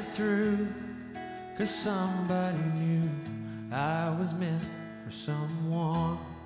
it through, 'cause somebody knew I was meant for someone.